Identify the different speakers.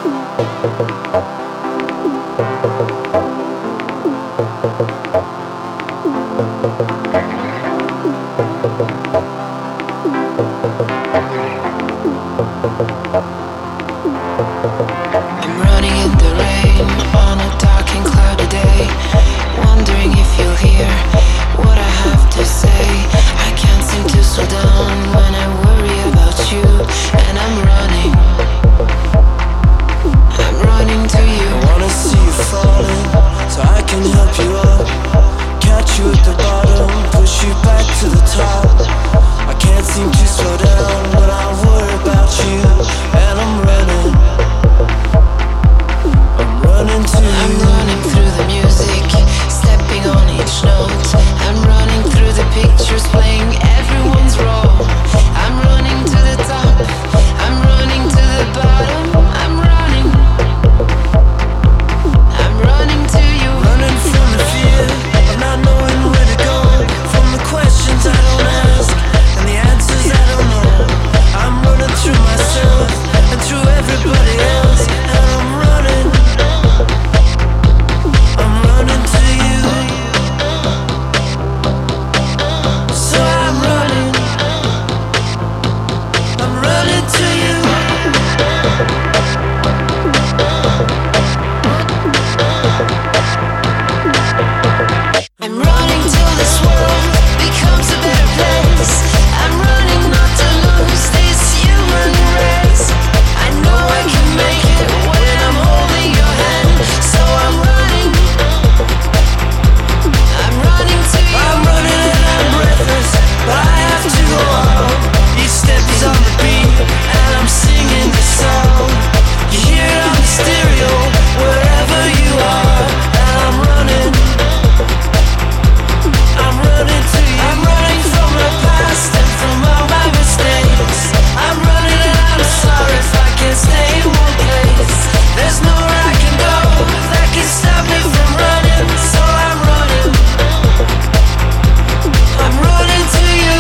Speaker 1: I'm running in the rain on a dark and cloudy day, wondering if you'll hear what I have to say. I can't seem to slow down when I worry about you, and I'm running to you.
Speaker 2: I wanna see you falling, so I can help you up. Catch you at the bottom, push you back to the top. I can't seem to slow down when I worry about you, and I'm running to you.
Speaker 1: I'm running through the music, stepping on each note. I'm running through the pictures, playing everyone's role. I'm running to the top, I'm running to the bottom. I'm running to you.
Speaker 2: Running from the fear of not knowing where to go, from the questions I don't ask and the answers I don't know. I'm running through myself and through everybody else, and I'm running to you. So I'm running to you.
Speaker 1: I'm running till this world becomes a better place. I'm running not to lose this human race. I know I can make it when I'm holding your hand. So I'm running to you.
Speaker 2: I'm running and I'm breathless, but I have to go on. Each step is on the beat, and I'm singing the song. You hear it on the stereo, wherever you are. And I'm running to you. I'm running from the past and from all my mistakes. I'm running and I'm sorry if I can't stay in one place. There's nowhere I can go that can stop me from running. So I'm running to you.